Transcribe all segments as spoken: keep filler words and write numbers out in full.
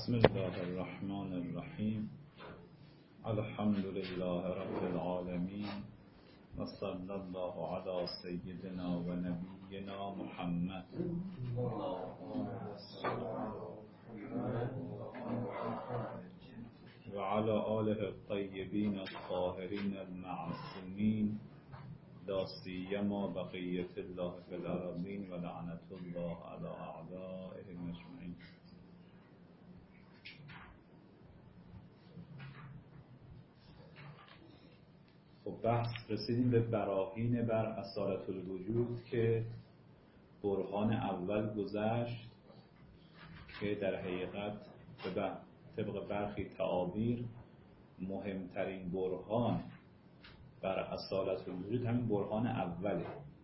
بسم الله الرحمن الرحیم. الحمد لله رب العالمین و صلی الله علی سیدنا و نبینا محمد و علی آله الطیبین الطاهرین المعصومین لا سیما بقیة الله فی الارضین و لعنة الله علی اعدائهم اجمعین. خب بحث رسیدیم به براهین بر اصالت الوجود که برهان اول گذشت که در حقیقت به طبق برخی تعابیر مهمترین برهان بر اصالت الوجود همین برهان اوله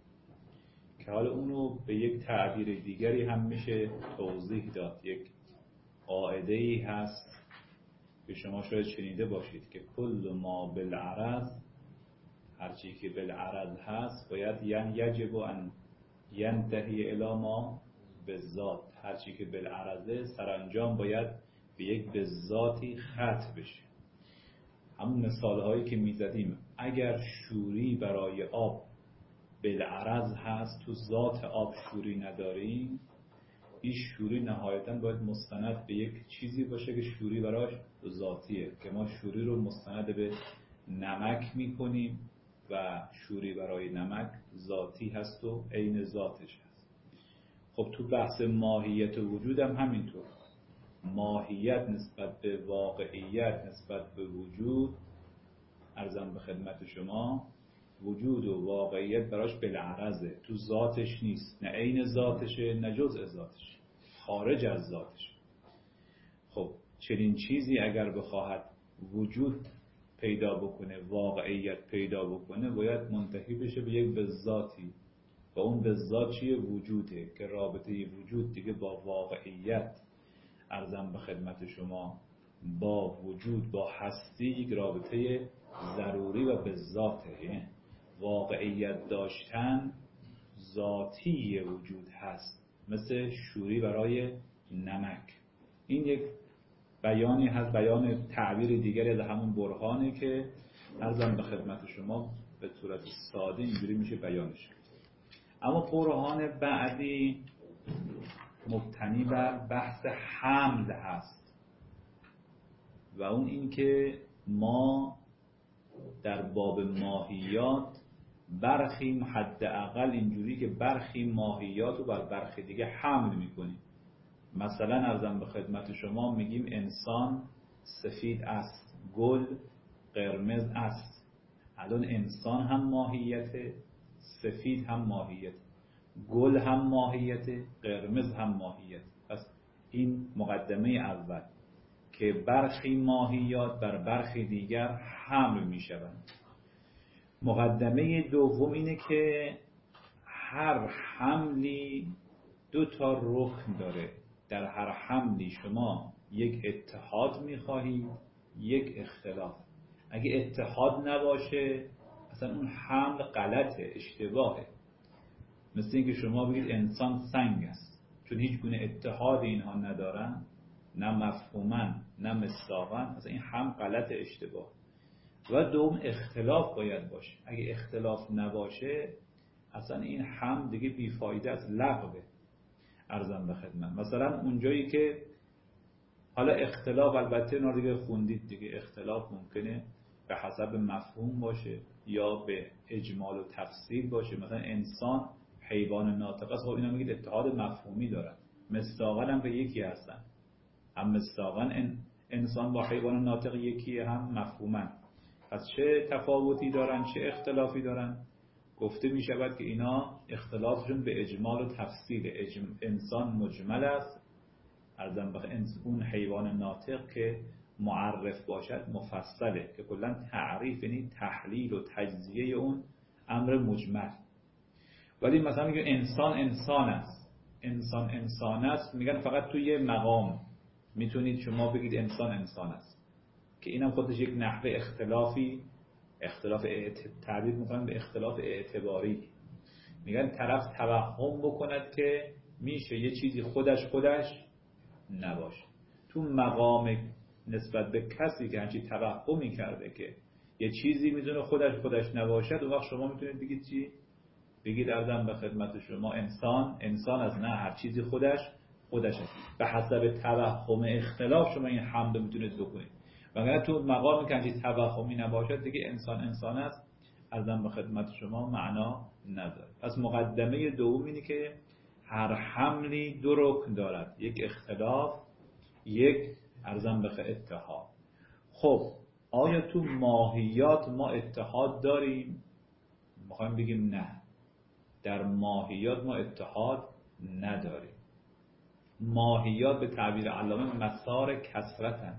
که حالا اونو به یک تعبیر دیگری هم میشه توضیح داد. یک قاعده‌ای هست که شما شاید شنیده باشید که کل ما بالعرض، هرچی که بالعرض هست باید یعنی یجب ان ینتهی الی ما بالذات، هرچی که بالعرضه سرانجام باید به یک بالذاتی ختم بشه. همون مثال هایی که میزدیم، اگر شوری برای آب بالعرض هست، تو ذات آب شوری نداریم، این شوری نهایتاً باید مستند به یک چیزی باشه که شوری براش ذاتیه، که ما شوری رو مستند به نمک میکنیم و شوری برای نمک ذاتی هست و عین ذاتش هست. خب تو بحث ماهیت وجود هم همینطور، ماهیت نسبت به واقعیت نسبت به وجود، عرضم به خدمت شما، وجود و واقعیت براش بالعرضه، تو ذاتش نیست، نه عین ذاتشه نه جزء ذاتشه، خارج از ذاتش. خب چنین چیزی اگر بخواهد وجود پیدا بکنه، واقعیت پیدا بکنه، باید منتهی بشه به یک بالذاتی و اون بالذات چیه؟ وجوده، که رابطه وجود دیگه با واقعیت، عرضم به خدمت شما، با وجود، با هستی یک رابطه ضروری و بالذاته. واقعیت داشتن ذاتی وجود هست، مثل شوری برای نمک. این یک بیانی هست، بیان تعبیر دیگری از همون برهانه که عرضم به خدمت شما به صورت ساده اینجوری میشه بیانش. اما برهان بعدی مبتنی بر بحث حمل هست و اون این که ما در باب ماهیات برخی حداقل اینجوری که برخی ماهیات رو بر برخی دیگه حمل میکنیم. مثلا عرضم به خدمت شما میگیم انسان سفید است، گل قرمز است. الان انسان هم ماهیته، سفید هم ماهیت، گل هم ماهیت، قرمز هم ماهیت. پس این مقدمه اول که برخی ماهیات بر برخی دیگر حمل میشوند. مقدمه دوم اینه که هر حملی دو تا رکن داره. در هر حملی شما یک اتحاد میخواهید، یک اختلاف. اگه اتحاد نباشه اصلا اون حمل غلطه، اشتباهه. مثل اینکه شما بگید انسان سنگ است، چون هیچ گونه اتحاد اینها ندارن، نه مفهومن نه مصداقن، اصلا این هم غلط، اشتباه. و دوم اختلاف باید باشه. اگه اختلاف نباشه اصلا این هم دیگه بیفایده است، لغوه. عرضم به خدمت مثلا اونجایی که حالا اختلاف، البته اینا دیگه خوندید دیگه، اختلاف ممکنه به حسب مفهوم باشه یا به اجمال و تفصیل باشه. مثلا انسان حیوان ناطق است، خب اینا میگید اتحاد مفهومی دارن، مصداقاً هم به یکی هستن، هم مصداقاً انسان با حیوان ناطق یکیه، هم مفهوماً. پس چه تفاوتی دارن، چه اختلافی دارن؟ گفته می شود که اینا اختلافشون به اجمال و تفصیل. اجم... انسان مجمل است، ارزم بخ... اون حیوان ناطق که معرف باشد مفصله، که کلا تعریف یعنی تحلیل و تجزیه اون امر مجمل. ولی مثلا میگه انسان انسان است، انسان انسان است، میگن فقط توی یه مقام میتونید شما بگید انسان انسان است، که اینم خودش یک نحوه اختلافی، اختلاف تعبیر میکنن به اختلاف اعتباری. میگن طرف توهم بکند که میشه یه چیزی خودش خودش نباشه. تو مقام نسبت به کسی که همچی توهمی کرده که یه چیزی میدونه خودش خودش نباشد، اون وقت شما میتونید بگید چی؟ بگید عرضم به خدمت شما انسان انسان از نه هر چیزی خودش خودشه. به حسب توهم اختلاف شما این حمد میتونید بکنید. وگرنه تو مقامی که همچی توهمی نباشد دیگه انسان انسان است، عرضم به خدمت شما معنا نداره. پس مقدمه دوم اینه که هر حملی دو رکن دارد، یک اختلاف، یک عرضم به اتحاد. خب آیا تو ماهیات ما اتحاد داریم؟ میخوایم بگیم نه، در ماهیات ما اتحاد نداریم. ماهیات به تعبیر علامه مسار کثرتن،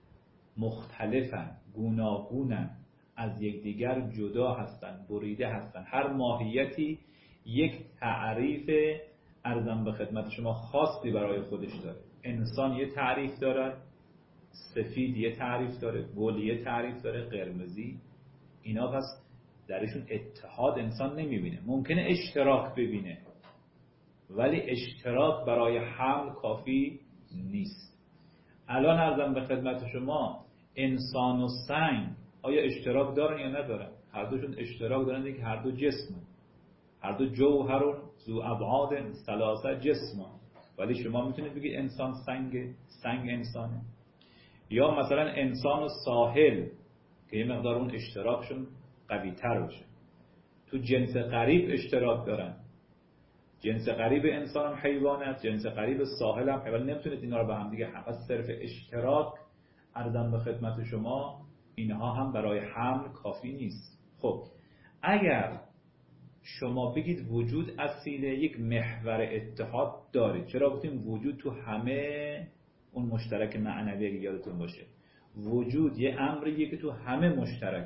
مختلفن، گوناگونن، از یکدیگر جدا هستن، بریده هستن. هر ماهیتی یک تعریف عرضم به خدمت شما خاصی برای خودش داره. انسان یه تعریف داره، سفید یه تعریف داره، گل یه تعریف داره، قرمزی. اینا پس درشون اتحاد انسان نمیبینه. ممکنه اشتراک ببینه ولی اشتراک برای حمل کافی نیست. الان عرضم به خدمت شما انسان و سنگ آیا اشتراک دارن یا ندارن؟ هر دوشون اشتراک دارن که هر دو جسمن، هر دو جوهرون ذو ابعاد ثلاثه جسمن، ولی شما میتونید بگید انسان سنگ، سنگ انسانه. یا مثلا انسان و ساحل که یه مقدار اون اشتراکشون قوی تر باشه. تو جنس قریب اشتراک دارن، جنس قریب انسان هم حیوان است، جنس قریب ساحل هم حیوان. نمیتونید اینا رو به هم دیگه هم صرف اشتراک عرضم به خدمت شما اینها هم برای حمل کافی نیست. خب اگر شما بگید وجود اصیله، یک محور اتحاد داره. چرا گفتیم وجود تو همه اون مشترک معنوی اگه یادتون باشه، وجود یه امریه که تو همه مشترک.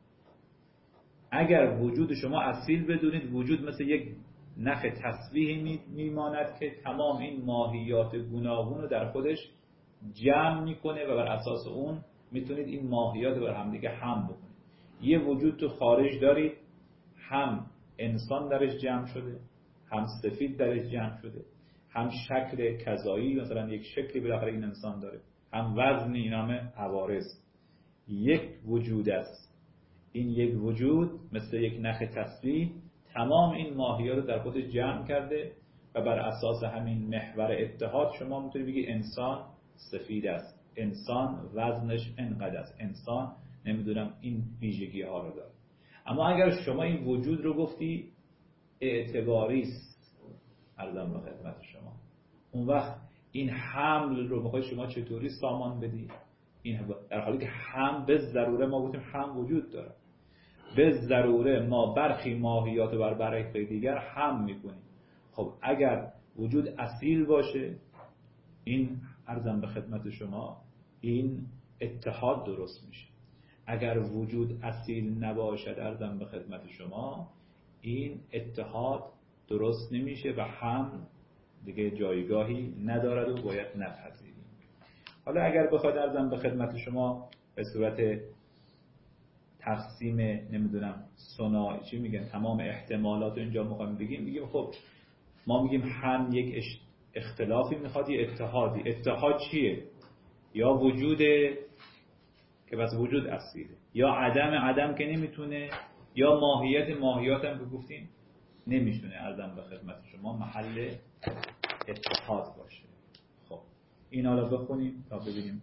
اگر وجود شما اصیل بدونید، وجود مثل یک نخ تسبیحی میماند که تمام این ماهیات گوناگون رو در خودش جمع میکنه و بر اساس اون میتونید این ماهیات رو بر هم دیگه هم بکنید. یه وجود تو خارج دارید، هم انسان درش جمع شده، هم سفید درش جمع شده، هم شکل کذایی مثلا یک شکلی بالاخره این انسان داره، هم وزنی، این همه عوارض. یک وجود است. این یک وجود مثل یک نخ تسبیح تمام این ماهیات رو در خودش جمع کرده و بر اساس همین محور اتحاد شما میتونید بگید انسان سفید است، انسان وزنش انقدر است، انسان نمیدونم این ویژگی ها رو داره. اما اگر شما این وجود رو گفتی اعتباری است عرضم به خدمت شما، اون وقت این حمل رو بخوای شما چطوری سامان بدی؟ این در حالی که هم به ضروره ما گفتیم هم وجود داره، به ضروره ما برخی ماهیات رو بر برخی دیگر هم میکنیم. خب اگر وجود اصیل باشه، این عرضم به خدمت شما این اتحاد درست میشه. اگر وجود اصیل نباشد عرضم به خدمت شما این اتحاد درست نمیشه و هم دیگه جایگاهی ندارد و باید نپذیریم. حالا اگر بخواد عرضم به خدمت شما به صورت تقسیم نمیدونم صناعی چی میگن تمام احتمالات رو اینجا میخوایم بگیم، بگیم خب ما میگیم هم یک اختلافی میخواد یا اتحادی. اتحاد چیه؟ یا وجوده که بس وجود اصیله، یا عدم عدم که نمیتونه، یا ماهیت ماهیات هم که گفتیم نمیتونه عرضم به خدمت شما محل اتحاد باشه. خب این حالا بخونیم تا ببینیم.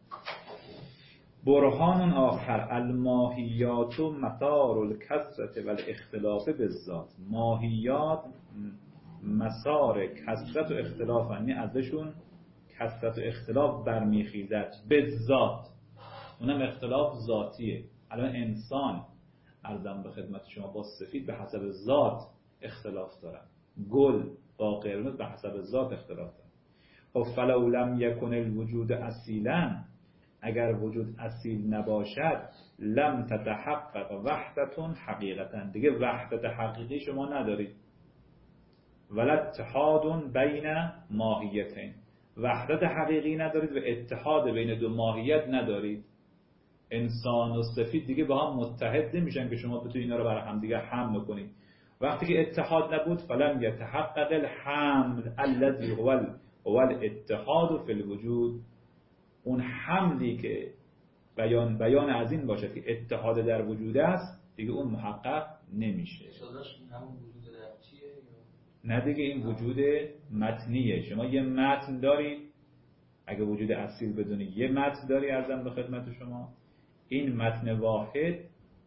برهان آخر الماهیات مسار الکثرت و الاختلاف بالذات. ماهیات مسار کثرت و اختلاف، یعنی ازشون کثرت و اختلاف برمیخیزد به ذات، اونم اختلاف ذاتیه. الان انسان عرضم به خدمت شما با سفید به حسب ذات اختلاف دارن، گل با قرمز به حسب ذات اختلاف دارن. خب فلو لم یکن الوجود اصیلا، اگر وجود اصیل نباشد لم تتحقق وحدتون حقیقتا، دیگه وحدت حقیقی شما ندارید. ولا اتحاد بین ماهیتین، وحدت حقیقی ندارید و اتحاد بین دو ماهیت ندارید. انسان و سفید دیگه با هم متحد نمیشن که شما بتونید اینا رو برای هم دیگه حمل کنید. وقتی که اتحاد نبود فلم یتحقق الحمل الذي هو هو الاتحاد فی الوجود اون حملی که بیان بیان از این باشه که اتحاد در وجود است، دیگه اون محقق نمیشه. همون وجود ربطیه نه دیگه، این وجود متنیه. شما یه متن دارید، اگه وجود اصیل بدونی یه متن داری، عرضم به خدمت شما، این متن واحد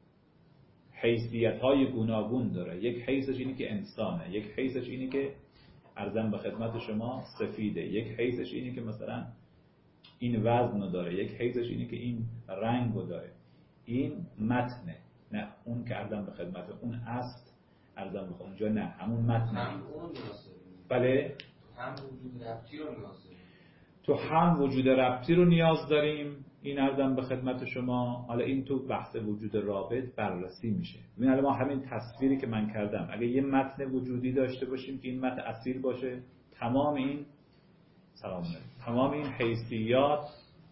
حیثیت‌های گوناگون داره. یک حیثش اینه که انسانه، یک حیثش اینه که عرضم به خدمت شما سفیده، یک حیثش اینه که مثلا این وزن رو داره، یک حیثش اینه که این رنگ رو داره. این متنه، نه اون که عرضم به خدمت اون اصل عرضم به اونجا، نه همون متنه. هم اون نیاز بله، هم وجود ربطی رو نیاز داریم. تو هم وجود ربطی رو نیاز داریم. این عرضم به خدمت شما. حالا این تو بحث وجود رابط بررسی میشه. ببین الان ما همین تصویری که من کردم، اگه یه متن وجودی داشته باشیم که این متن اصیل باشه، تمام این سلام علیکم تمام این حیثیات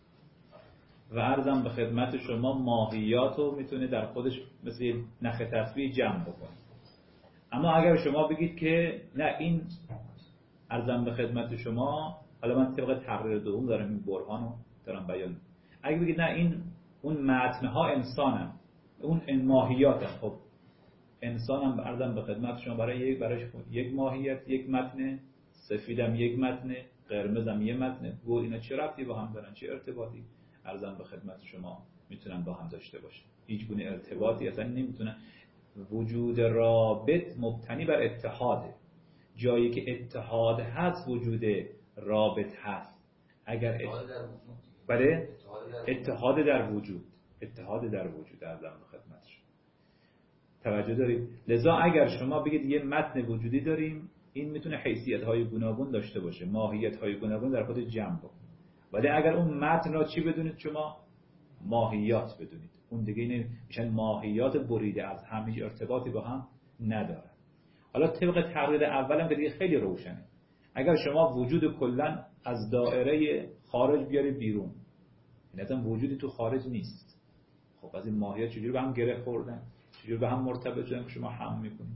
و عرضم به خدمت شما ماهیات رو میتونه در خودش مثل یه نخ تصویر جمع بکنه. اما اگر شما بگید که نه، این عرضم به خدمت شما، حالا من طبق تقریر دوم دارم این برهان رو دارم بیان، اگه بگید نه این اون متنها انسانن، اون ماهیاتن، خب انسانم عرضم به خدمت شما برای یک برایش یک ماهیت، یک متن، سفیدم یک متن، قرمزم یک متن، گل، اینا چه ربطی با هم دارن، چه ارتباطی عرضم به خدمت شما میتونن با هم داشته باشن؟ هیچ گونه ارتباطی اصلا نمیتونن. وجود رابط مبتنی بر اتحاده. جایی که اتحاد هست وجود رابط هست. اگر اتحاد در وجود، بله، اتحاد در وجود، اتحاد در وجود عرضم به خدمت شما. توجه دارید؟ لذا اگر شما بگید یه متن وجودی داریم، این میتونه حیثیت‌های گوناگون داشته باشه، ماهیت‌های گوناگون در خود جمع بکنه. ولی اگر اون متن را چی بدونید شما؟ ماهیات بدونید. اون دیگه اینه میشن ماهیات بریده از هم، هیچ ارتباطی با هم ندارن. حالا طبق تقریر اولم که دیگه خیلی روشنه. اگر شما وجود کلا از دایره خارج بیاری بیرون، یعنی اصلا وجودی تو خارج نیست، خب از این ماهیات چجوری به هم گره خوردن، چجوری به هم مرتبط شدن که شما هم میکنید؟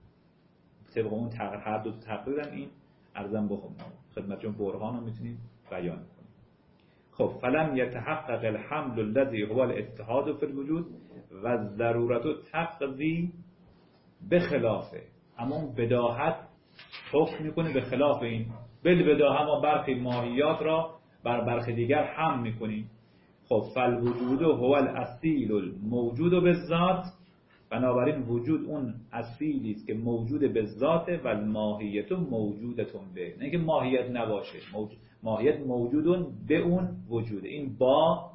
طبق اون تقریر، هر دو تقریرم این ارزم بخونم خدمتتون برهان رو میتونید بیان کنید. خب فلم یتحقق الحمل الذي هو الاتحاد فی الوجود و الضرورت تقضی بخلافه. اما بداهت حکم میکنه به خلاف این. بل بداهت ما برخی ماهیات را بر برخی دیگر هم میکنیم. خب فالوجود هو الاصیل الموجود بالذات، بنابراین وجود اون اصیلی است که موجود به ذاته و الماهیت موجودتون به، نه که ماهیت نباشه، موجود ماهیت موجودون به اون وجوده. این با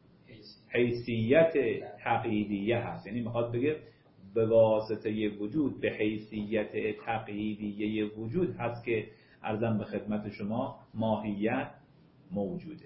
حیثیت تقییدیه هست، یعنی میخواد بگه به واسطه وجود به حیثیت تقییدیه وجود هست که عرضم به خدمت شما ماهیت موجوده.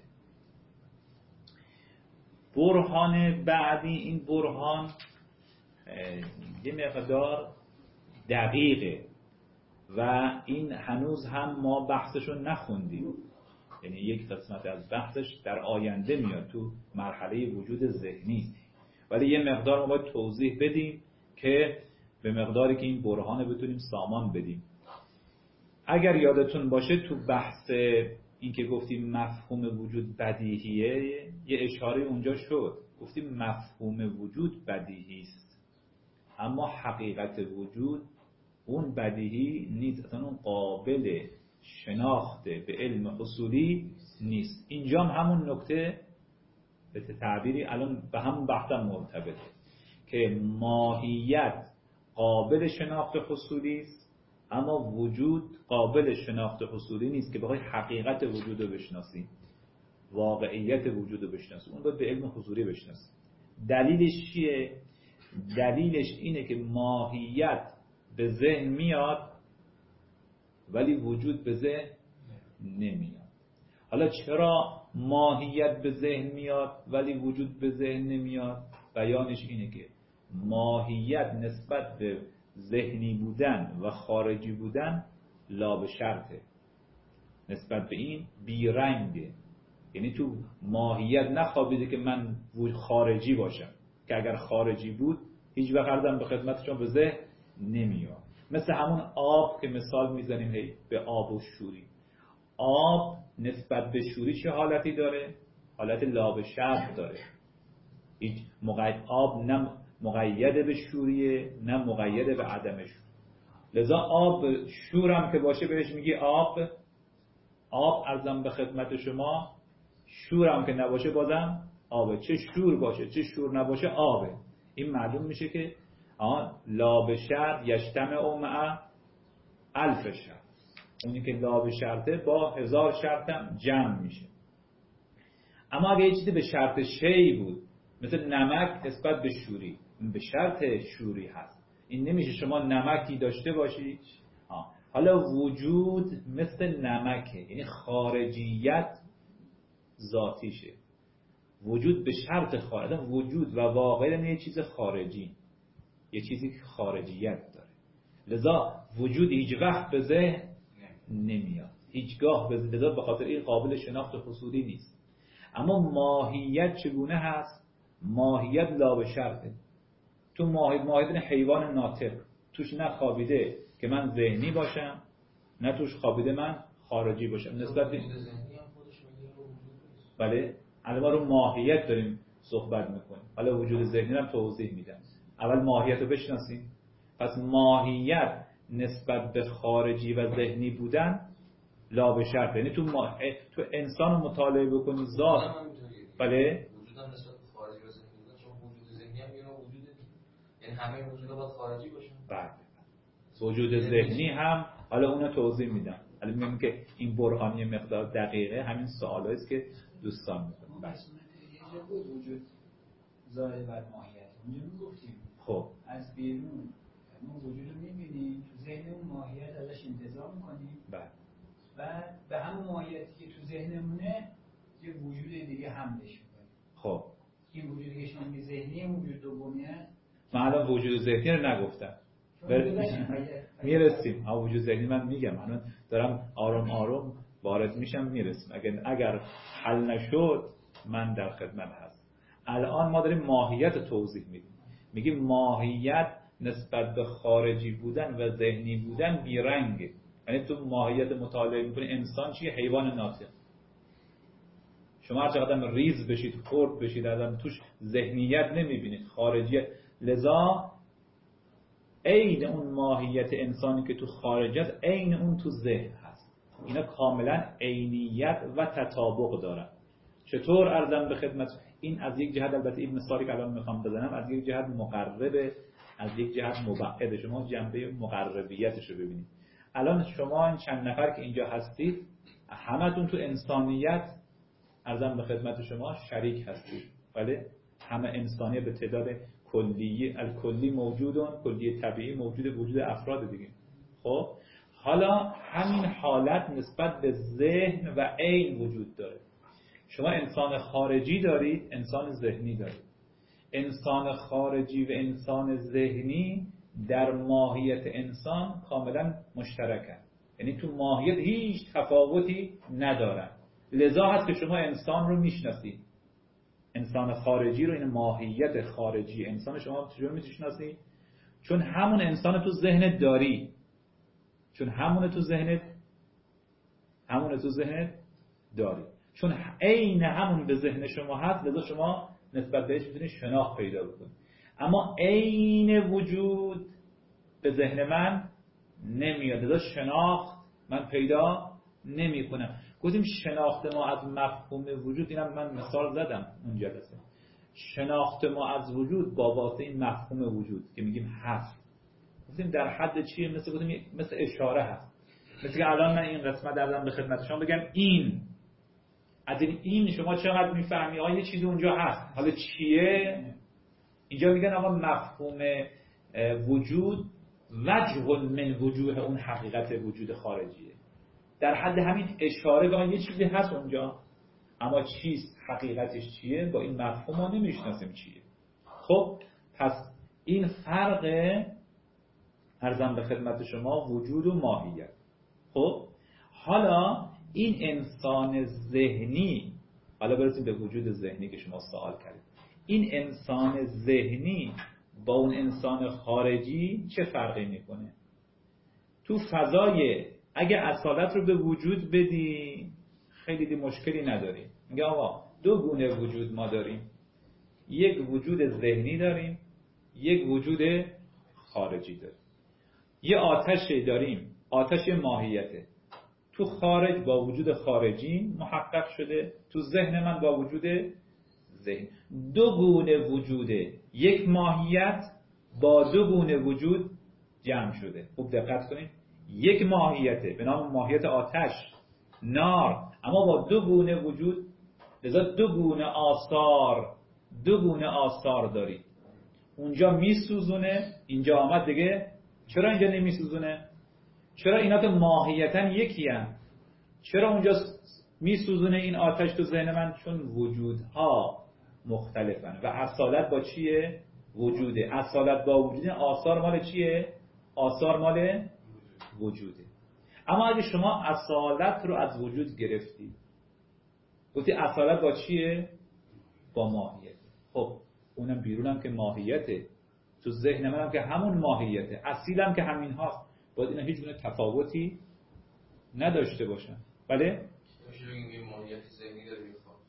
برهان بعدی، این برهان یه مقدار دقیقه و این هنوز هم ما بحثشو نخوندیم، یعنی یک قسمت از بحثش در آینده میاد، تو مرحله وجود ذهنی است، ولی یه مقدار ما باید توضیح بدیم که به مقداری که این برهان بتونیم سامان بدیم. اگر یادتون باشه تو بحث این که گفتیم مفهوم وجود بدیهیه، یه اشاره اونجا شد، گفتیم مفهوم وجود بدیهی است، اما حقیقت وجود اون بدیهی نیست، اصلا اون قابل شناخت به علم حصولی نیست. اینجا هم همون نکته به تعبیری الان به همون بحثم مرتبطه که ماهیت قابل شناخت حصولی است، اما وجود قابل شناخت حصولی نیست که بخوای حقیقت وجود رو بشناسی، واقعیت وجود رو بشناسی، اون باید به علم حضوری بشناسی. دلیلش چیه؟ دلیلش اینه که ماهیت به ذهن میاد ولی وجود به ذهن نمیاد. حالا چرا ماهیت به ذهن میاد ولی وجود به ذهن نمیاد؟ بیانش اینه که ماهیت نسبت به ذهنی بودن و خارجی بودن لا به شرطه، نسبت به این بیرنگه. یعنی تو ماهیت نخوابیده که من خارجی باشم، که اگر خارجی بود هیچ وقت عرضم به خدمتشون به ذهن نمیاد. مثل همون آب که مثال میزنیم هی به آب و شوری. آب نسبت به شوری چه حالتی داره؟ حالت لا به شرط داره. هیچ مقید آب نه مقید به شوریه نه مقید به عدم شور. لذا آب شورم که باشه بهش میگی آب. آب ارزم به خدمت شما، شورم که نباشه بازم آبه. چه شور باشه چه شور نباشه آبه. این معلوم میشه که آن لا به شرط یجتمع مع الف شرط. اونی که لا به شرطه با هزار شرطم جمع میشه. اما اگه یه چیزی به شرط شی بود، مثل نمک نسبت به شوری، این به شرط شوری هست. این نمیشه شما نمکی داشته باشی. آه. حالا وجود مثل نمکه، یعنی خارجیت ذاتیشه. وجود به شرط خارج، وجود و واقع یه چیز خارجی، یه چیزی که خارجیت داره. لذا وجود هیچ وقت به ذهن نمیاد، هیچگاه به ذهن، لذا به خاطر این قابل شناخت حصولی نیست. اما ماهیت چگونه هست؟ ماهیت لا به شرطه. تو ماهیت ماهیت حیوان ناطق توش نه خوابیده که من ذهنی باشم، نه توش خوابیده من خارجی باشم. نسبت به بله، الان ما رو ماهیت داریم صحبت میکنیم، حالا وجود ذهنی رو توضیح میدم. اول ماهیت رو بشناسیم. پس ماهیت نسبت به خارجی و ذهنی بودن لا به شرط، یعنی تو ما... تو انسان رو مطالعه بکنی ذات. بله، وجود هم نسبت به خارجی و ذهنی بودن، چون وجود ذهنی هم یه وجود، یعنی همه وجود باید خارجی باشن. بله، وجود ذهنی هم حالا اون رو توضیح میدم. حالا میگم که این برهانی مقدار دقیقه همین سوالایی است که دوستان میکنن. بس یه جا بود وجود ظاهر بر ماهیت، اونجا میگفتیم خب از بیرون ما وجود رو میبینیم، تو ذهن اون ماهیت ازش انتزاع میکنیم. بله. و به همون ماهیتی که تو ذهنمونه یه وجود دیگه حملش میکنیم. خب این وجودی که شما میگی ذهنی، اون وجود دومیه. من الان وجود ذهنی رو نگفتم، میرسیم. ها وجود ذهنی من میگم، من دارم آروم آروم وارد میشم میرسیم. اگر اگر حل نشد من در خدمت هستم. الان ما داریم ماهیت توضیح میدیم. میگیم ماهیت نسبت به خارجی بودن و ذهنی بودن بیرنگه. یعنی تو ماهیت مطالعه میکنی انسان چیه؟ حیوان ناطق. شما هر چقدر ریز بشید، خرد بشید، ازم توش ذهنیت نمیبینید، خارجیت. لذا عین اون ماهیت انسانی که تو خارج است عین اون تو ذهن هست. اینا کاملا عینیت و تطابق دارن. چطور عرضم به خدمت؟ این از یک جهت، البته این مثالی که الان میخوام بزنم از یک جهت مقربه، از یک جهت مبعده. شما جنبه مقربیتش رو ببینید. الان شما این چند نفر که اینجا هستید همتون تو انسانیت عرضم به خدمت شما شریک هستید. بله، همه انسانیت به تعداد کلی، الکلی موجودون، کلی طبیعی موجود، وجود افراد دیگه. خب حالا همین حالت نسبت به ذهن و عین وجود داره. شما انسان خارجی دارید، انسان ذهنی دارید. انسان خارجی و انسان ذهنی در ماهیت انسان کاملا مشترکن، یعنی تو ماهیت هیچ تفاوتی ندارن. لذا هست که شما انسان رو میشناسید. انسان خارجی رو، این ماهیت خارجی انسان شما چجور میشناسید؟ چون همون انسان تو ذهنت داری، چون همون تو ذهنت همون تو ذهنت داری، چون عین همون به ذهن شما هست. لذا شما نسبت بهش میتونید شناخت پیدا بکنید. اما عین وجود به ذهن من نمیاد، لذا شناخت من پیدا نمی کنم. گفتیم شناخت ما از مفهوم وجود، اینم من مثال زدم اون جلسه. شناخت ما از وجود با واسطه این مفهوم وجود که میگیم هست، گفتیم در حد چیه؟ مثل گفتیم مثل اشاره هست. مثل که الان من این قسمت دادم به خدمت شما بگم این، از این این شما چقدر میفهمی؟ آیا یه چیزی اونجا هست، حالا چیه؟ اینجا میگن آقا مفهوم وجود وجه من وجوه اون حقیقت وجود خارجیه. در حد همین اشاره به یه چیزی هست اونجا، اما چیست، حقیقتش چیه، با این مفهوم ما نمیشناسیم چیه. خب پس این فرق عرضم به خدمت شما وجود و ماهیت. خب حالا این انسان ذهنی، حالا برسیم به وجود ذهنی که شما سوال کردید. این انسان ذهنی با اون انسان خارجی چه فرقی میکنه؟ تو فضای اگه اصالت رو به وجود بدی خیلی دی مشکلی نداری. میگه آقا دو گونه وجود ما داریم، یک وجود ذهنی داریم، یک وجود خارجی داریم. یه آتشی داریم، آتش ماهیته، تو خارج با وجود خارجی محقق شده، تو ذهن من با وجود ذهن. دو گونه وجوده، یک ماهیت با دو گونه وجود جمع شده. خوب دقت کنید، یک ماهیته به نام ماهیت آتش، نار، اما با دو گونه وجود، لذا دو گونه آثار، دو گونه آثار دارید. اونجا میسوزونه، اینجا آمد دیگه چرا اینجا نمیسوزونه؟ چرا اینا تو ماهیتاً یکی هن؟ چرا اونجا میسوزونه این آتش تو ذهن من؟ چون وجودها مختلفن و اصالت با چیه؟ وجوده. اصالت با وجوده، آثار مال چیه؟ آثار مال وجوده. اما اگه شما اصالت رو از وجود گرفتی، گفتی اصالت با چیه؟ با ماهیت. خب اونم بیرونم که ماهیته، تو ذهن منم که همون ماهیته، اصیلم که همین هاست، باید اینا هیچ گونه تفاوتی نداشته باشن. بله؟ ماهیت ذهنی داره.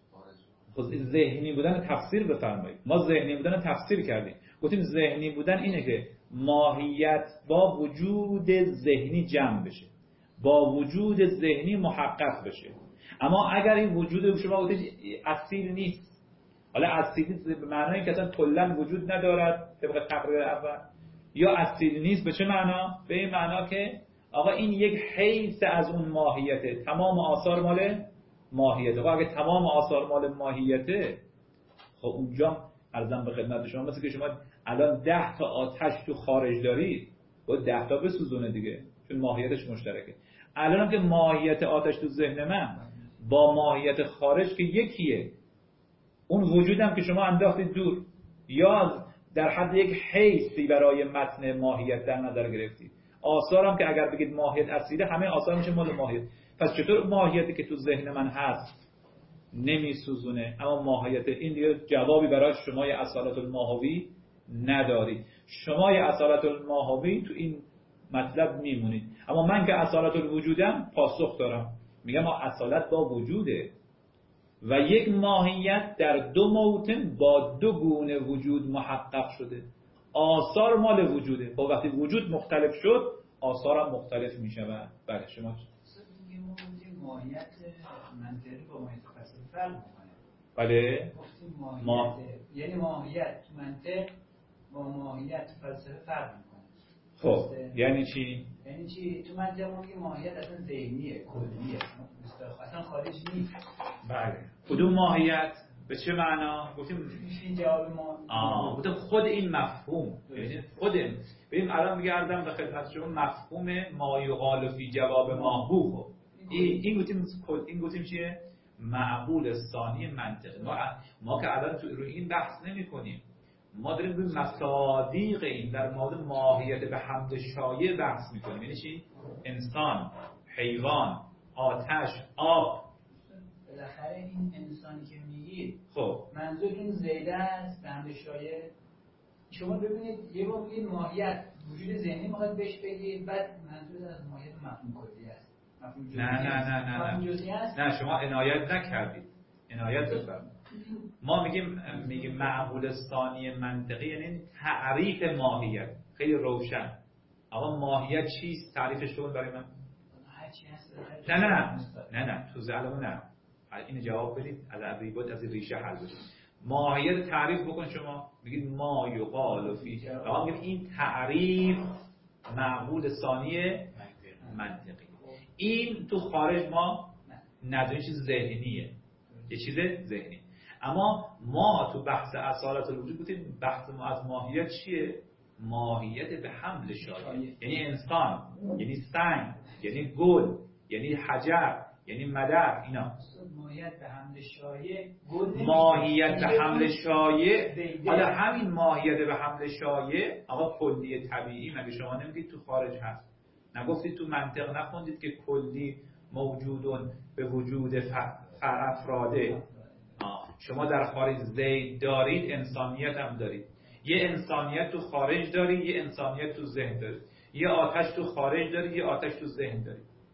خب ذهنی بودن تفسیر بفرمایید. ما ذهنی بودن تفسیر کردیم، گفتیم ذهنی بودن اینه که ماهیت با وجود ذهنی جمع بشه، با وجود ذهنی محقق بشه. اما اگر این وجود شما گفتید اصیل نیست، حالا اصیل نیست به معنای که اصلا کلا وجود ندارد طبق تقریر اول، یا اصیل نیست به چه معنا؟ به این معنا که آقا این یک حیث از اون ماهیته، تمام آثار مال ماهیته. خب اگه تمام آثار مال ماهیته، خب اونجا عرضم به خدمت شما مثل که شما الان ده تا آتش تو خارج دارید، باید ده تا بسوزونه دیگه، چون ماهیتش مشترکه. الان هم که ماهیت آتش تو ذهن من با ماهیت خارج که یکیه، اون وجودم که شما انداختید دور، یا در حد یک حیثی برای متن ماهیت در نظر گرفتید. آثارم که اگر بگید ماهیت اصیله، همه آثار میشه مال ماهیت. پس چطور ماهیتی که تو ذهن من هست نمیسوزونه، اما ماهیت این دیگه جوابی برای شمای اصالت الماهوی نداری. شمای اصالت الماهوی تو این مطلب میمونید، اما من که اصالت الوجودم پاسخ دارم، میگم ما اصالت با وجوده و یک ماهیت در دو موطن با دو گونه وجود محقق شده. آثار مال وجوده. خب وقتی وجود مختلف شد، آثار هم مختلف میشود. بله شما ماهیت منطقی با ماهیت فلسفی فرق میکنه. بله گفتیم ماهیت ما... یعنی ماهیت تو منطق با ماهیت فلسفی فرق میکنه. خب یعنی چی؟ یعنی چی؟ تو منطق ما میگیم ماهیت اصلا ذهنیه، کلیه، اصلا خارج نیست. بله. کدوم ماهیت؟ به چه معنا؟ گفتیم این جواب ما. آه گفتم خود این مفهوم، یعنی خود ببین الان میگردم به خدمت شما مفهوم ما یقال فی جواب ماهو. خب این این گفتیم این گفتیم چیه؟ معقول ثانی منطقی. ما ما که الان تو روی این بحث نمی‌کنیم، ما داریم روی مصادیق این در مورد ماهیت به حمد شایع بحث می‌کنیم. یعنی چی؟ انسان، حیوان، آتش، آب. بالاخره این انسانی که میگید خب منظورتون زیده است به حمد شایع. شما ببینید یه بار میگید ماهیت وجود ذهنی میخواد بهش بگید، بعد منظور از ماهیت مفهوم کلی است. نه نه نه نه نه نه شما عنایت نکردید. عنایت بفرمایید. ما میگیم میگیم معقول ثانی منطقی یعنی تعریف ماهیت خیلی روشن. اما ماهیت چیست؟ تعریفش رو برای من. نه نه نه نه نه تو زعلم نه. این جواب بدید از عبیبات از ریشه حل بشه. ماهیت تعریف بکن شما، میگید ما یقال فی. آقا میگیم این تعریف معقول ثانی منطقی. این تو خارج ما نداریم، چیز ذهنیه، یه چیز ذهنی. اما ما تو بحث اصالت الوجود گفتیم بحث ما از ماهیت چیه؟ ماهیت به حمل شایع، یعنی انسان، یعنی سنگ، یعنی گل، یعنی حجر، یعنی مدر. اینا ماهیت به حمل شایع، ماهیت به حمل شایع. حالا همین ماهیت به حمل شایع آقا کلی طبیعی مگه شما نمیگید تو خارج هست؟ نگفتید تو منطق نخوندید که کلی موجودون به وجود فرافراده. شما در خارج زید دارید، انسانیت هم دارید. یه انسانیت تو خارج دارید، یه انسانیت تو ذهن دارید. یه آتش تو خارج دارید، یه آتش تو ذهن دارید.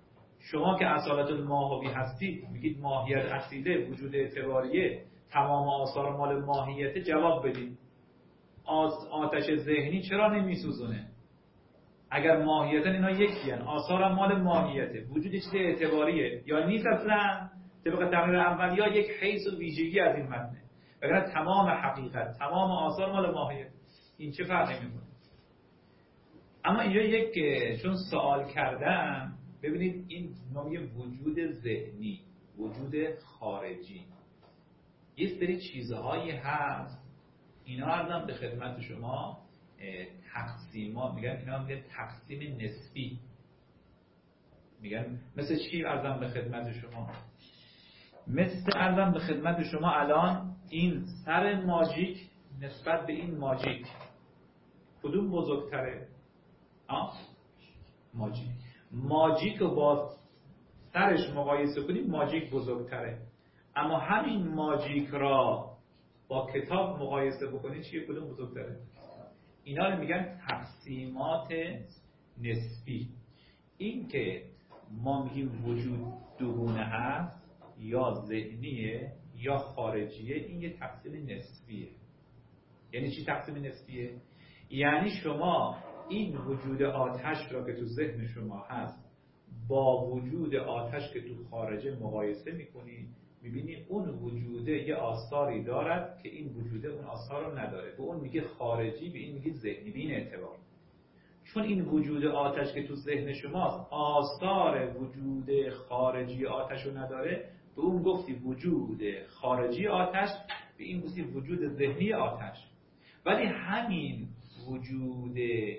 شما که اصالت الماهوی هستید میگید ماهیت اصیله، وجود اعتباریه، تمام آثار مال ماهیت، جواب بدید آتش ذهنی چرا نمیسوزونه؟ اگر ماهیتن اینا یکی هن، آثار مال ماهیته، وجود چیز اعتباریه یا نیست اصلا طبق تقریر اول، یا یک حیث و ویژگی از این متنه، وگرنه تمام حقیقت، تمام آثار مال ماهیت. این چه فرقی میکنه؟ اما اینجا یک چون سوال کردم، ببینید این ما میگیم وجود ذهنی، وجود خارجی، یه سری چیزهایی هست اینا عرضم به خدمت شما تقسیمات میگن، اینا میگن تقسیم نسبی. میگن مثل چی عرضم به خدمت شما؟ مثل عرضم به خدمت شما الان این سر ماجیک نسبت به این ماجیک کدوم بزرگتره؟ آه؟ ماجیک. ماجیک رو با سرش مقایسه کنید ماجیک بزرگتره، اما همین ماجیک را با کتاب مقایسه بکنید چیه؟ کدوم بزرگتره؟ اینا رو میگن تقسیمات نسبی. این که ما میگیم وجود دوگونه هست، یا ذهنیه یا خارجیه، این یه تقسیم نسبیه. یعنی چی تقسیم نسبیه؟ یعنی شما این وجود آتش را که تو ذهن شما هست با وجود آتش که تو خارجه مقایسه میکنی، میبینی اون وجوده یه آثاری دارد که این وجوده اون آثار رو نداره، به اون میگه خارجی، به این میگه ذهنی. به این اعتبار چون این وجود آتش که تو ذهن شماست آثار وجود خارجی آتش رو نداره، به اون گفتی وجود خارجی آتش، به این گفتی وجود ذهنی آتش. ولی همین وجود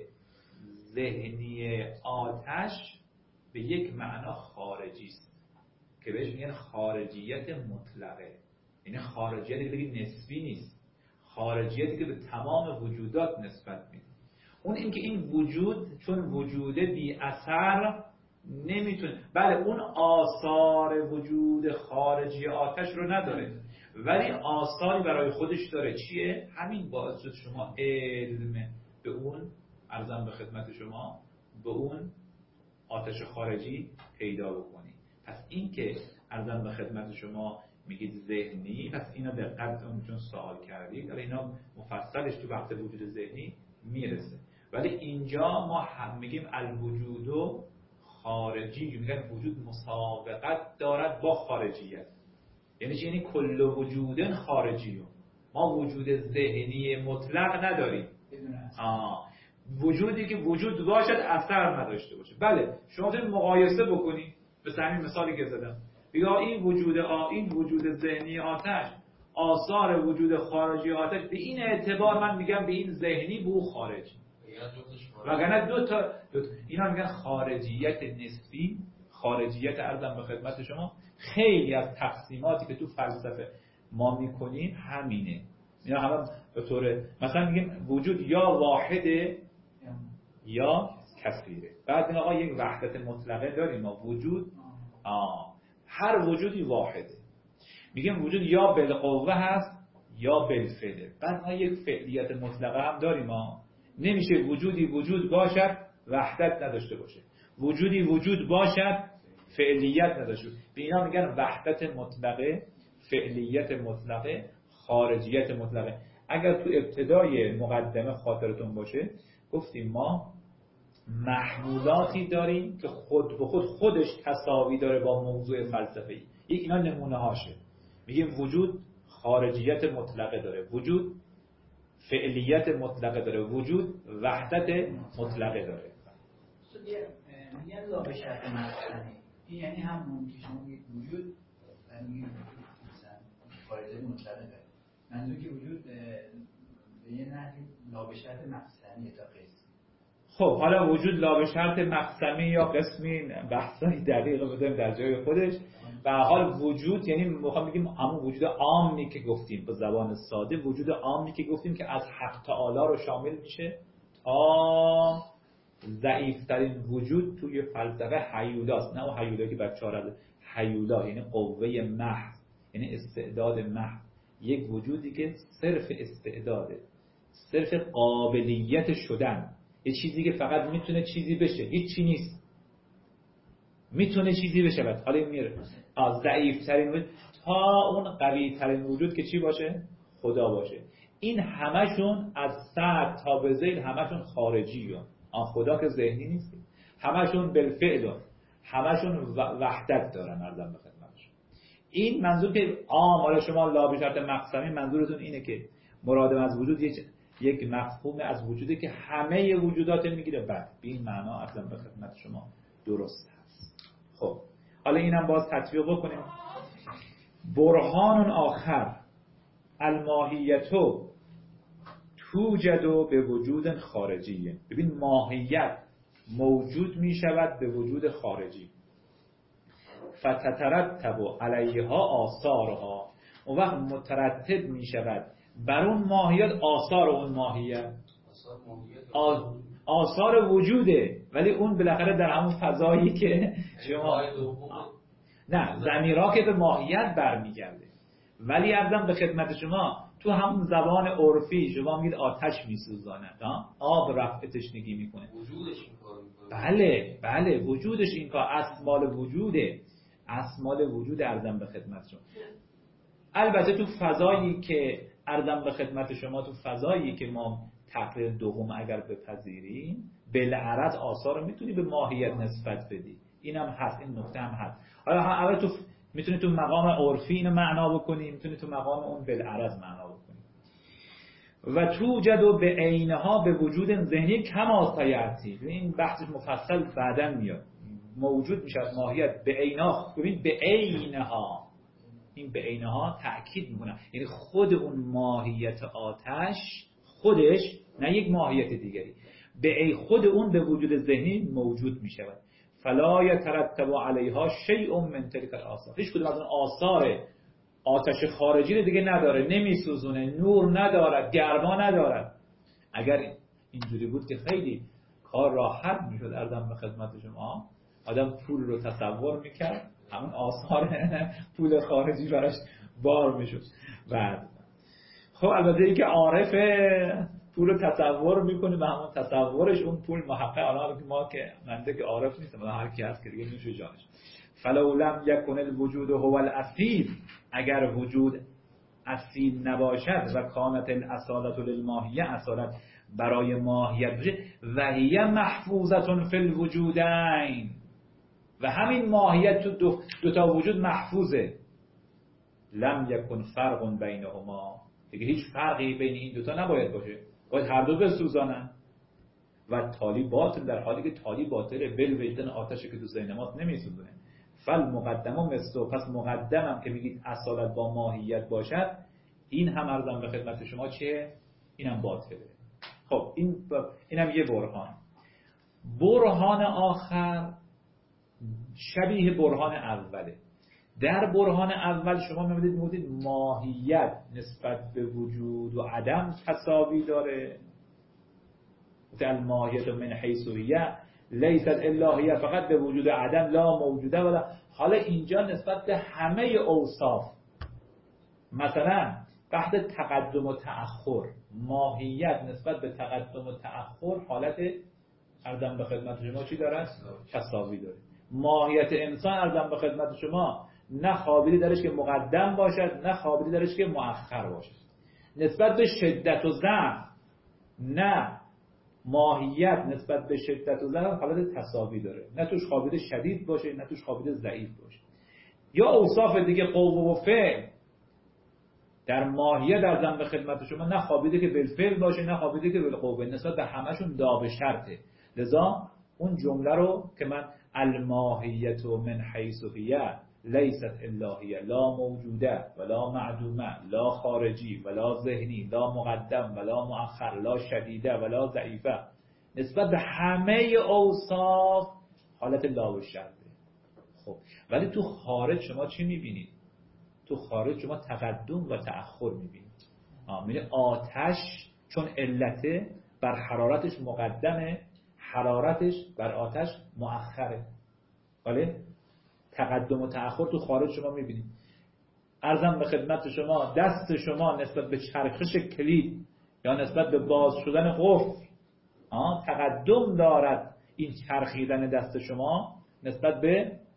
ذهنی آتش به یک معنا خارجی است که بهش میگن خارجیت مطلقه. یعنی خارجیتی که بگید نسبی نیست، خارجیتی که به تمام وجودات نسبت میده. اون اینکه این وجود چون وجوده بی اثر نمیتونه، بله اون آثار وجود خارجی آتش رو نداره، ولی آثاری برای خودش داره. چیه؟ همین باعث شد شما علم به اون، عرضم به خدمت شما، به اون آتش خارجی پیدا بکنی. پس این که عرضم به خدمت شما میگید ذهنی، پس اینا دقت چون سوال کردید، ولی اینا مفصلش تو بحث وجود ذهنی میرسه. ولی اینجا ما هم میگیم الوجود خارجی، میگن وجود مسابقت دارد با خارجیت. یعنی چی؟ یعنی کل وجودن خارجی. ما وجود ذهنی مطلق نداریم. آه. وجودی که وجود باشد اثر نداشته باشه. بله شما تو مقایسه بکنید، به همین مثالی که زدم، بگا این وجود آ این وجود ذهنی آتش آثار وجود خارجی آتش، به این اعتبار من میگم به این ذهنی به او خارجی. وگرنه دو تا, دو تا اینا میگن خارجیت نسبی، خارجیت عرضم به خدمت شما. خیلی از تقسیماتی که تو فلسفه ما میکنیم همینه. اینا همه به طور مثلا میگیم وجود یا واحده یا کثیره. بعد این آقا یک وحدت مطلقه داریم ما، وجود آه. هر وجودی واحده. میگیم وجود یا بالقوه هست یا بالفعله. بعد ما یک فعلیت مطلقه هم داریم ما. نمیشه وجودی وجود باشد وحدت نداشته باشه، وجودی وجود باشد فعلیت نداشته باشه. به اینا میگن وحدت مطلقه، فعلیت مطلقه، خارجیت مطلقه. اگر تو ابتدای مقدمه خاطرتون باشه گفتیم ما محمولاتی داریم که خود به خود خودش تساوی داره با موضوع فلسفی. یک اینا نمونه هاشه. میگیم وجود خارجیت مطلقه داره، وجود فعلیت مطلقه داره، وجود وحدت مطلقه داره. میگن لا به شرط مطلقه، این یعنی همون که شما میگید وجود و میگید مثلا خارجیت مطلقه داره، منظور که وجود به یه نحوی لا به شرط مقسمی تا قسم. خب حالا وجود لا به شرط مقسمی یا قسمی بحثای دقیق بذاریم در جای خودش. به هر حال وجود یعنی میخوام بگیم همون وجود عامی که گفتیم به زبان ساده، وجود عامی که گفتیم که از حق تعالی رو شامل میشه تا ضعیفترین وجود توی فلسفه هیولاست. نه اون هیولا که بچه‌ها را هیولا یعنی قوه محض، یعنی استعداد محض، یک وجودی که صرف استعداده، صرف قابلیت شدن، یه چیزی که فقط میتونه چیزی بشه، هیچ چی نیست. میتونه چیزی بشه. حالا این میره از ضعیف ترین وجود تا اون قوی ترین وجود که چی باشه؟ خدا باشه. این همشون از سطح تا به ذیل همشون خارجی هستند. آن خدا که ذهنی نیست، همشون بالفعل، همشون وحدت دارن. ارزم به خدمتشون این منظور که عام، حالا شما لا به شرط مقسمی منظورتون اینه که مراد از وجود یک یک مفهوم از وجوده که همه وجودات میگیره. بعد به این معنا ارزم به خدمت شما درست هست. خب حالا اینم باز تطبیق بکنیم. برهان آخر الماهیتو توجد به وجود خارجی. ببین ماهیت موجود می شود به وجود خارجی. فتترتب علیها آثارها، اون وقت مترتب می شود بر اون ماهیت آثار اون ماهیت. آثار وجوده، ولی اون بالاخره در همون فضایی که شما نه ضمیرها که به ماهیت برمیگرده. ولی عرضم به خدمت شما تو همون زبان عرفی شما میگید آتش میسوزانه، آب رفع تشنگی میکنه. وجودش این کارو میکنه. بله بله وجودش این کار، اسمال وجوده، اسمال وجود. عرضم به خدمت شما البته تو فضایی که عرضم به خدمت شما تو فضایی که ما تقریر دوم اگر بپذیریم بالعرض آثار رو میتونی به ماهیت نسبت بدی. اینم هست، این نکته هم هست. حالا اول تو میتونی تو مقام عرفی اینو معنا بکنی، میتونی تو مقام اون بالعرض معنا بکنی. و توجد به عینها به وجود ذهنی کما سیاتی. این بحث مفصل بعداً میاد. موجود میشه از ماهیت به عینها. ببین به عینها، این به عینها تأکید میکنه، یعنی خود اون ماهیت آتش خودش، نه یک ماهیت دیگری، به ای خود اون به وجود ذهنی موجود میشود. فلا یترتب علیها شیء من تلک الاثار. هیچ کدوم از اون آثار آتش خارجی رو دیگه نداره، نمیسوزونه، نور ندارد، گرما ندارد. اگر اینجوری بود که خیلی کار راحت میشد. عرضم به خدمت شما آدم پول رو تصور میکرد، همون آثار پول خارجی براش بار میشد. بعد خب البته ای که عارف پول رو تصور میکنه به همون تصورش اون پول محقق. حالا ما که منده که عارف نیستم، هر کی هست که دیگه نوش جانش. فلو لم یکن الوجود هو الاصیل، اگر وجود اصیل نباشد و کانت الاصالت للماهیه، اصالت برای ماهیت باشه، و هی محفوظه فی الوجودین، و همین ماهیت تو دو, دو تا وجود محفوظه. لم یکن فرق بینهما، دیگه هیچ فرقی بین این دوتا نباید باشه، باید هر دو بسوزانن. و تالی باطل، در حالی که تالی باطله، بل وجدان آتشی که تو ذهن ماست نمیسوزونه. فل مقدمه مثل، پس مقدمم که میگید اصالت با ماهیت باشد، این هم عرضم به خدمت شما چیه؟ اینم باطله. خب این اینم یه برهان. برهان آخر شبیه برهان اوله. در برهان اول شما می‌بینید موجود ماهیت نسبت به وجود و عدم تساوی داره. مثل ماهیت من حیث هی لیست الا هی، فقط به وجود عدم لا موجوده ولا. حالا اینجا نسبت به همه اوصاف، مثلا بحث تقدم و تأخر، ماهیت نسبت به تقدم و تأخر حالت عرضم به خدمت شما چی داره؟ تساوی داره. ماهیت انسان عرضم به خدمت شما نه خابری درش که مقدم باشد، نه خابری درش که مؤخر باشد. نسبت به شدت و ضعف، نه ماهیت نسبت به شدت و ضعف حالت تساوی داره، نه توش خابری شدید باشه، نه توش خابری ضعیف باشه. یا اوصاف دیگه قوه و فعل در ماهیت عرضم به خدمت شما نه خابری که بالفعل باشه، نه خابری که بالقوه، نسبت به همشون دا به شرطه. لذا اون جمله رو که من الماهیت من حیث هی لیست الا هی لا موجوده ولا معدومه لا خارجی ولا ذهنی لا مقدم ولا مؤخر لا شدیده ولا ضعیفه، نسبت به همه اوصاف حالت لا و شرطه. خب ولی تو خارج شما چی میبینید؟ تو خارج شما تقدم و تأخر میبینید. میبینید آتش چون علته بر حرارتش مقدمه، حرارتش بر آتش مؤخره. بله تقدم و تأخر تو خارج شما میبینید. عرضم به خدمت شما دست شما نسبت به چرخش کلید یا نسبت به باز شدن قفل تقدم دارد. این چرخیدن دست شما نسبت به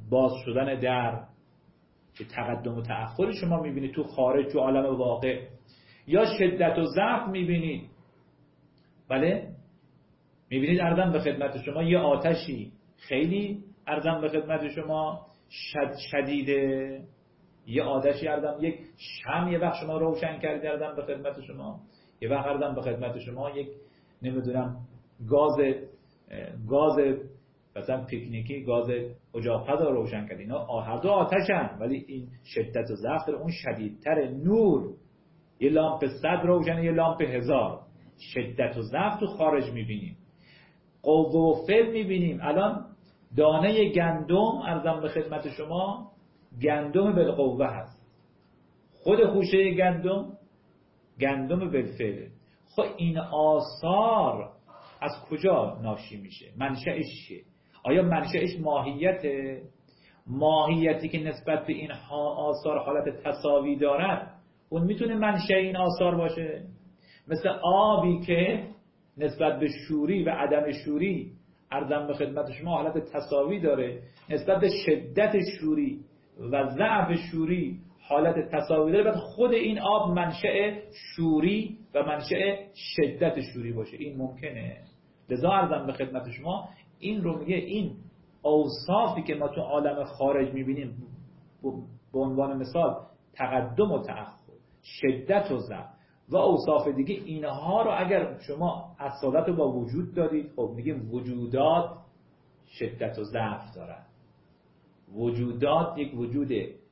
باز شدن در که تقدم و تأخر شما میبینید تو خارج، تو عالم واقع، یا شدت و ضعف میبینید. بله میبینید عرضم به خدمت شما یه آتشی خیلی عرضم به خدمت شما شد شدیده، یه آتشی عرضم یک شم یه وقت شما روشن کردید عرضم به خدمت شما، یه وقت عرضم به خدمت شما یک نمیدونم گاز گاز مثلا پیکنیکی، گاز اجاق‌پز رو روشن کردید. اینا هر دو آتشن، ولی این شدت و ضعف اون شدیدتر. نور یه لامپ صد روشنه، یه لامپ هزار. شدت و ضعف تو خارج میبینیم. قوه و فعل میبینیم. الان دانه گندم عرضم به خدمت شما گندم بالقوه هست، خود خوشه گندم گندم بالفعل. خب این آثار از کجا ناشی میشه؟ منشأش چیه؟ آیا منشأش ماهیته؟ ماهیتی که نسبت به این آثار حالت تساوی دارد، اون میتونه منشأ این آثار باشه؟ مثل آبی که نسبت به شوری و عدم شوری عرضم به خدمت شما حالت تساوی داره، نسبت به شدت شوری و ضعف شوری حالت تساوی داره، بعد خود این آب منشأ شوری و منشأ شدت شوری باشه. این ممکنه؟ لذا عرضم به خدمت شما این رو میگه این اوصافی که ما تو عالم خارج میبینیم به عنوان مثال تقدم و تأخر، شدت و ضعف و اوصاف دیگه، اینها رو اگر شما اصالت رو با وجود دارید، خب میگیم وجودات شدت و ضعف دارن. وجودات یک وجود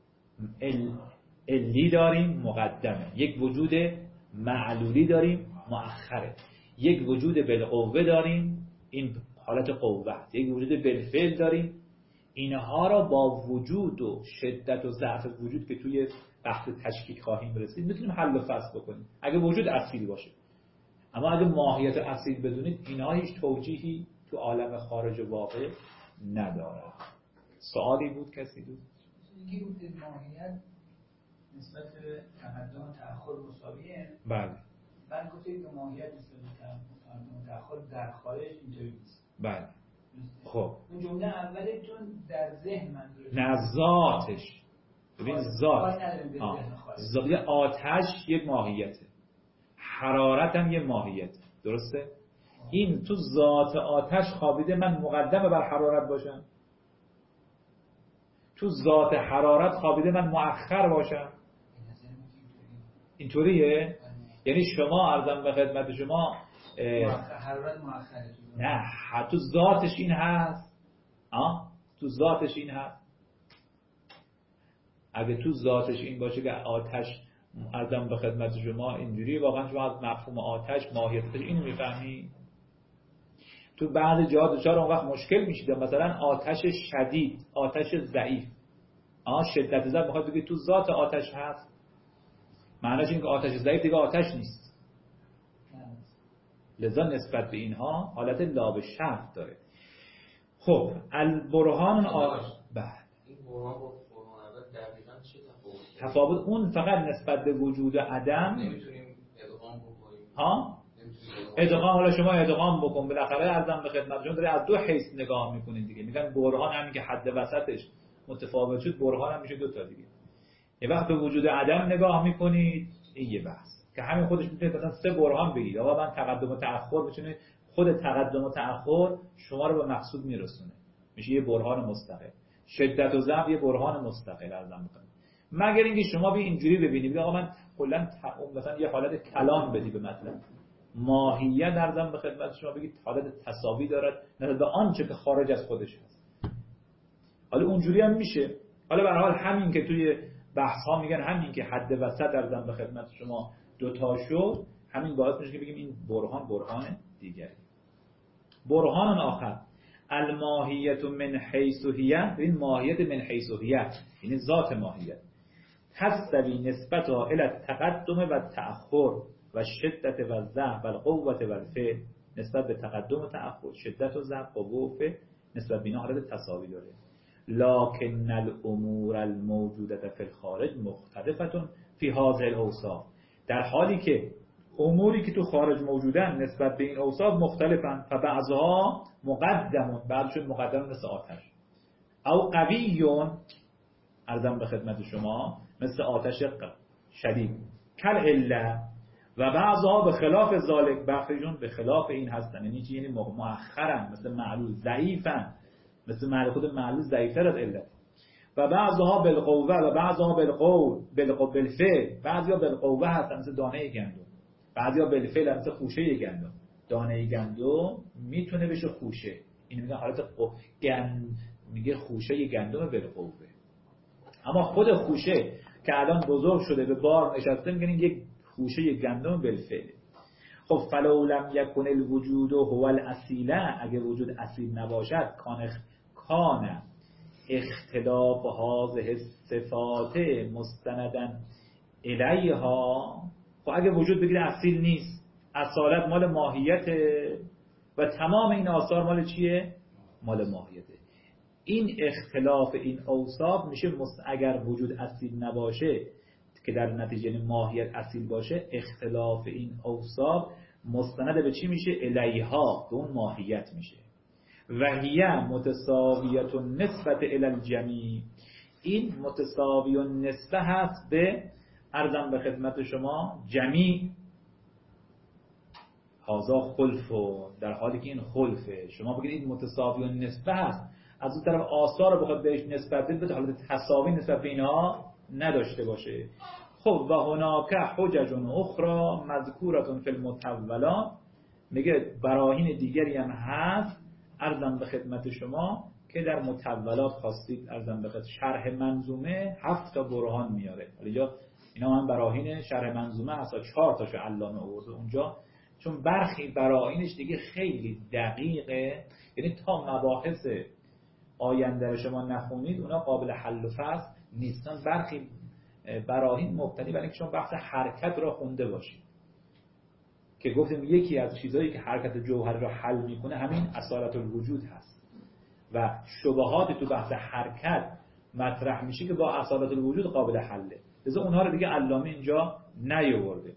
علی داریم مقدمه، یک وجود معلولی داریم مؤخره، یک وجود بالقوه داریم این حالت قوه، یک وجود بالفعل داریم. اینها را با وجود و شدت و ضعف وجود که توی بحث تشکیک خواهیم رسید میتونیم حل و فصل بکنیم اگه وجود اصیل باشه. اما اگه ماهیت اصیل بدونید اینها هیچ توجیهی تو عالم خارج واقع نداره. سوالی بود کسی بود؟ اینکه بود ماهیت نسبت به تقدم و تأخر مساویه. بله. بعد گفتید که ماهیت نسبت به تقدم و تأخر در خارج اینطوری نیست. بله. خب اون جمله اولتون در ذهن منظورش نه ذاتش. ببین ذات ذات آتش یک ماهیته، حرارت هم یک ماهیت، درسته؟ این تو ذات آتش خوابیده، من مقدمه بر حرارت باشم؟ تو ذات حرارت خوابیده من مؤخر باشم؟ اینطوریه؟ یعنی شما عرضم به خدمت شما حرارت مؤخره، نه تو ذاتش این هست؟ آه؟ تو ذاتش این هست؟ اگه تو ذاتش این باشه که آتش عرضم به خدمت شما اینجوری، واقعا شما از مفهوم آتش ماهیتش اینو میفهمی؟ تو بعضی جاها دچار اون وقت مشکل میشید، مثلا آتش شدید، آتش ضعیف. آه شدت ضعف میخواد بگه تو ذات آتش هست، معناش این که آتش ضعیف دیگه آتش نیست. لذا نسبت به اینها حالت لا به شرط داره. خب البرهان آ بعد این برهان با برهان اول دقیقاً چه تفاوتی؟ تفاوت اون فقط نسبت به وجود عدم. نمیتونیم ادغام بکنیم. ها؟ ادغام، حالا شما ادغام بکن، بالاخره ارزم به خدمتتون داره از دو حیث نگاه میکنین دیگه. میگن برهان همین که حد وسطش متفاوت شد، برهان هم میشه دو تا دیگه. یه وقت به وجود عدم نگاه میکنید، این یه بحث که همین خودش میتونه مثلا سه برهان بگید. آقا من تقدم و تأخر، میتونه خود تقدم و تأخر شما رو به مقصود میرسونه، میشه یه برهان مستقل. شدت و ضعف یه برهان مستقل ارزم میکنه. مگر اینکه شما بی اینجوری ببینید آقا من کلا مثلا یه حالت کلام بدی به مطلب، ماهیت ارزم به خدمت شما بگید حالت تساوی دارد نسبت به آنچه که خارج از خودش هست. حالا اونجوری هم میشه. حالا به هر حال همین که توی بحث ها میگن همین که حد وسط ارزم به خدمت شما دو تا شد، همین باعث میشه که بگیم این برهان برهان دیگری. برهان آخر الماهیت من حیث هی، این ماهیت من حیث هی یعنی ذات ماهیت، تستوی نسبتها الی التقدم و تأخر و شدت و ضعف و القوة و الفعل. نسبت به تقدم و تأخر، شدت و ضعف، قوه و فعل، نسبت بینا حالت تساوی داره. لکن الامور الموجوده فی الخارج مختلفه فی هذه الاوصاف. در حالی که اموری که تو خارج موجودن نسبت به این اوصاف مختلفن. فبعضها مقدمون، بعضشون مقدم مثل آتش. او قویون، عرضم به خدمت شما، مثل آتش شدید، کل عله، و بعضها به خلاف ذالک، بخششون به خلاف این هستن، یعنی چی؟ یعنی مؤخرن، مثل معلول، ضعیفن، مثل معلول، خود معلول ضعیفتر از علت. و بعضها بالقوه و بعضها بالقول بالقول بالفعل، بعضیا بالقوه هستن مثل دانه گندم، بعضیا بالفعل مثل خوشه گندم. دانه گندم میتونه بشه خوشه، این میگه حالت گند، میگه خوشه گندم بالقوه. اما خود خوشه که الان بزرگ شده به بار نشسته، میگن یک خوشه گندم بالفعل. خب فلو لم یکن الوجود هو الاصیله، اگه وجود اصیل نباشد، کان کان اختلاف هذه الصفات مستندن الیها. خب اگه وجود بگیره اصیل نیست، اصالت مال ماهیته و تمام این آثار مال چیه؟ مال ماهیته. این اختلاف این اوصاف میشه مست... اگر وجود اصیل نباشه که در نتیجه ماهیت اصیل باشه، اختلاف این اوصاف مستند به چی میشه؟ الیها، به اون ماهیت میشه. و هی متساویت نسبت الی الجمیع، این متساوی و نسبه هست به، عرضم به خدمت شما، جمیع. هازا خلفو، در حالی که این خلفه، شما بگید این متساوی و نسبه هست، از اون طرف آثار رو بخواد بهش نسبت بدید، به حالت تساوی نسبت به اینها نداشته باشه. خب و هناک حجج اخرى مذکورة فی المتولات، میگه براهین دیگری هم هست، عرضم به خدمت شما، که در متولات خواستید عرضم به خدمت شرح منظومه هفت تا برهان میاره. حالا اینا هم براهین شرح منظومه هست، چهار تاشو علامه آورده اونجا، چون برخی براهینش دیگه خیلی دقیقه، یعنی تا مباحث آینده رو شما نخونید اونا قابل حل و فصل نیستن. برخی براهین مبتنی بر اینکه شما بحث حرکت را خونده باشید، که گفتیم یکی از چیزایی که حرکت جوهر را حل میکنه همین اصالت الوجود هست و شبهات تو بحث حرکت مطرح میشه که با اصالت الوجود قابل حله، لذا اونها رو دیگه علامه اینجا نیاورده.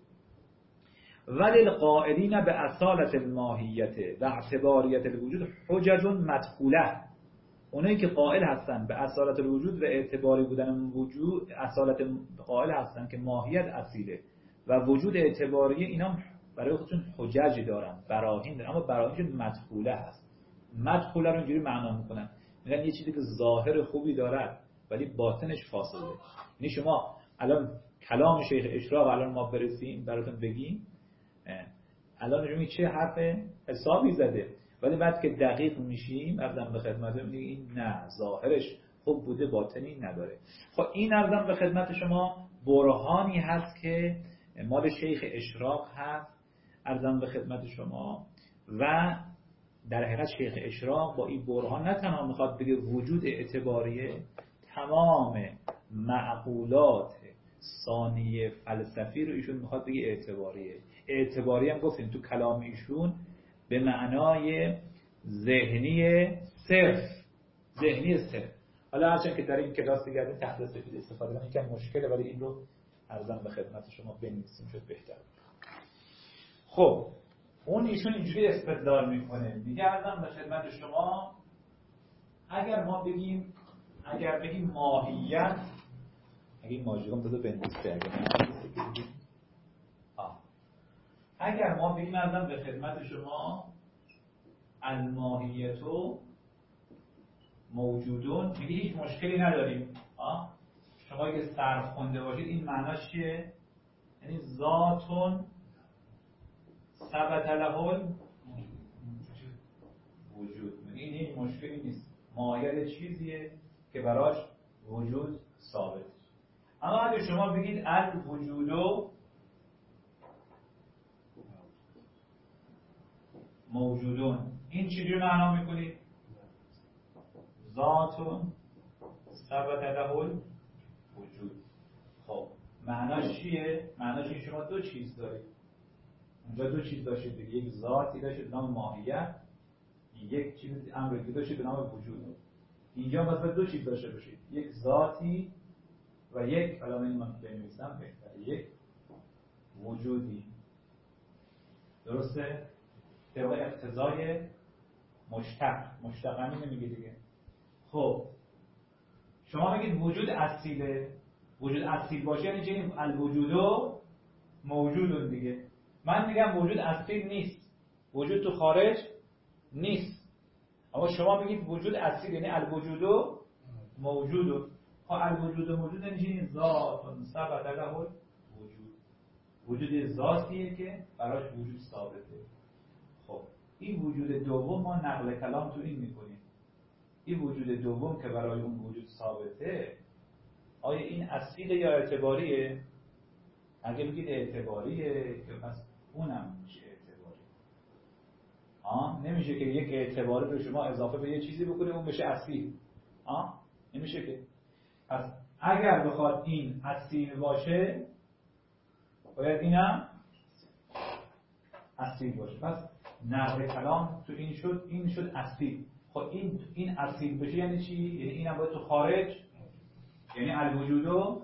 ولی القائلین به اصالت الماهیت و اعتباریت الوجود حجج مدخوله، اونایی که قائل هستن به اصالت الوجود و اعتباری بودن وجود، اصالت قائل هستن که ماهیت اصیله و وجود اعتباری، اینا برای خودشون حجج دارن، براهین دارن، اما براهینشون مدخوله هست. مدخوله رو اینجوری معنا میکنن، میگن یه چیزی که ظاهر خوبی دارد ولی باطنش فاسده. یعنی شما الان کلام شیخ اشراق الان ما برسیم براتون بگیم، الان شما چه حرف حسابی زده، ولی بعد که دقیق میشیم عرضم به خدمتتون میگه این نه، ظاهرش خوب بوده باطنی نداره. خب این عرضم به خدمت شما برهانی هست که مال شیخ اشراق هست، عرضم به خدمت شما. و در حقیقت شیخ اشراق با این برهان نه تنها میخواد بگه وجود اعتباریه، تمام معقولات ثانیه فلسفی رو ایشون میخواد بگه اعتباریه. اعتباری هم گفتیم تو کلام ایشون به معنای ذهنی صرف، ذهنی صرف. حالا هرچند که در این کلاس دیگه تحت سفید استفاده کنیم یکم مشکله، ولی این رو عرضم به خدمت شما بنویسیم شد بهتر. خب اون ایشون اینجوری استدلال میکنه، میگه عرضم به خدمت شما اگر ما بگیم اگر بگیم ماهیت، اگه این ماژیکم داده بنویسه، اگر اگر ما بگیم عرضم به خدمت شما الماهیتو موجودون، میگه هیچ مشکلی نداریم. آه؟ شما اگه صرف خونده باشید این معناش چیه؟ یعنی ذاتون ثبت له وجود، این هیچ مشکلی نیست، ماهیت چیزیه که براش وجود ثابت. اما اگه شما بگید الوجودو موجودون، این چیزی معنا میکنید؟ ذاتون ثبت له وجود. خب معناش چیه؟ معناش این شما دو چیز دارید، اونجا دو چیز داشتید دیگه، یک ذاتی داشتید به نام ماهیت، یک چیز امری داشتید به نام وجود. اینجا مثلا دو چیز داشته باشید، یک ذاتی و یک، الان این من بنویسم بهتره، یک وجودی. درسته؟ طبق اقتضای مشتق، مشتق همینه میگه دیگه. خب شما میگید وجود اصیله، وجود اصیل باشه یعنی چی؟ الوجود موجود دیگه. من میگم وجود اصیل نیست، وجود تو خارج نیست، اما شما میگید وجود اصیل یعنی الوجود موجود. خب الوجود موجود یعنی چی؟ ذات ثبت له وجود. وجود ذاتیه که براش وجود ثابته. خب این وجود دوم ما نقل کلام تو این میکنیم. این وجود دوم که برای اون وجود ثابته، آیا این اصیله یا اعتباریه؟ اگه بگید اعتباریه که پس اونم میشه اعتباری. آه نمیشه که یک اعتباری رو شما اضافه به یه چیزی بکنه اون بشه اصیل. آه نمیشه که. پس اگر بخواد این اصیل باشه باید اینم اصیل باشه. پس نقل کلام تو این شد، این شد اصیل. خب این این اصیل بشه یعنی چی؟ یعنی اینم باید تو خارج، یعنی الوجود